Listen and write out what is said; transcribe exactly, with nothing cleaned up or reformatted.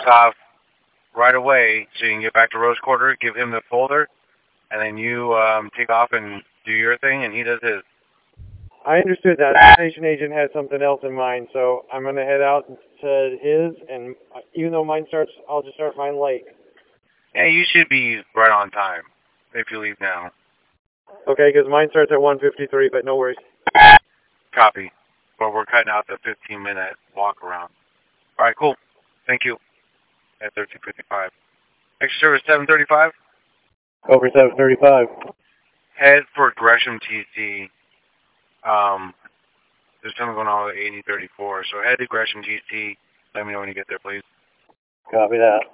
off right away so you can get back to Rose Quarter, give him the folder, and then you um, take off and do your thing, and he does his. I understood that. The station agent had something else in mind, so I'm going to head out to his, and even though mine starts, I'll just start mine late. Yeah, you should be right on time if you leave now. Okay, because mine starts at one fifty-three, but no worries. Copy. But we're cutting out the fifteen minute walk around. All right, cool. Thank you. At thirteen fifty-five. Next service seven thirty-five. Over seven thirty-five. Head for Gresham T C. Um, there's something going on with eighty thirty-four, so head to Gresham T C. Let me know when you get there, please. Copy that.